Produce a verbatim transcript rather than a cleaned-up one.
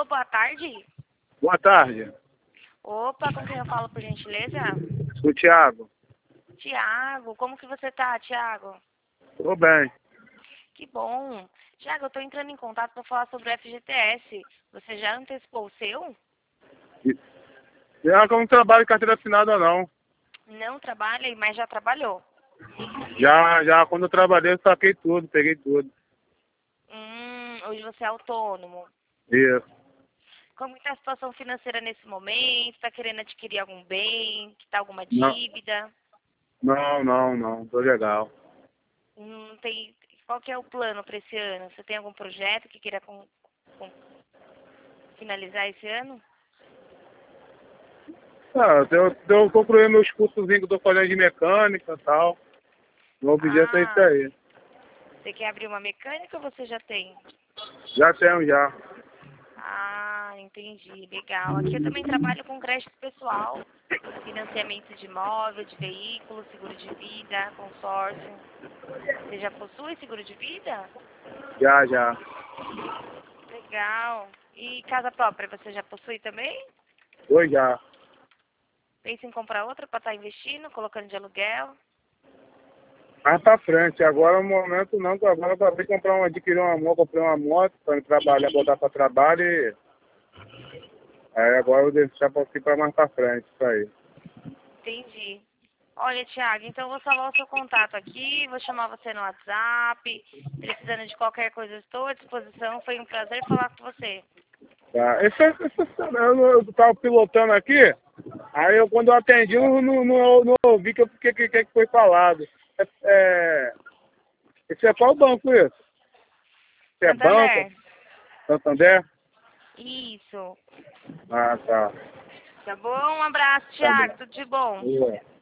Alô, boa tarde. Boa tarde. Opa, com quem eu falo, por gentileza? Sou o Thiago. Tiago, como que você tá, Tiago? Tô bem. Que bom. Tiago, eu tô entrando em contato para falar sobre o F G T S. Você já antecipou o seu? E- Já que eu não trabalho em carteira assinada, não. Não trabalha, mas já trabalhou. Já, já, quando eu trabalhei, eu saquei tudo, peguei tudo. Hum, hoje você é autônomo. Isso. Como está a situação financeira nesse momento? Está querendo adquirir algum bem? Que tá alguma Não, dívida? não, não, não. Tô legal. Não tem. Qual que é o plano para esse ano? Você tem algum projeto que queira com, com- finalizar esse ano? Ah, eu, eu concluí meus cursos que eu tô fazendo de mecânica e tal. O objeto é isso Ah, aí. você quer abrir uma mecânica ou você já tem? Já tenho, já. Ah, entendi. Legal. Aqui eu também trabalho com crédito pessoal, financiamento de imóvel, de veículo, seguro de vida, consórcio. Você já possui seguro de vida? Já, já. Legal. E casa própria, você já possui também? Oi, já. Pensa em comprar outra para estar investindo, colocando de aluguel? Mais pra frente. Agora, no momento, não. que Agora eu acabei de comprar uma, adquirir uma moto, comprei uma moto pra trabalhar, botar pra trabalho e... Aí agora eu vou deixar pra, aqui pra mais pra frente, isso aí. Entendi. Olha, Thiago, então eu vou salvar o seu contato aqui, vou chamar você no WhatsApp. Precisando de qualquer coisa, estou à disposição. Foi um prazer falar com você. Tá. Esse, esse, eu, eu tava pilotando aqui, aí eu, quando eu atendi, eu não, não, não ouvi o que, que, que foi falado. É, é, esse é qual banco isso? Esse é banco? Santander? Santander? Isso. Ah, tá. Tá bom? Um abraço, Tá bom. Thiago. Tudo de bom. Boa.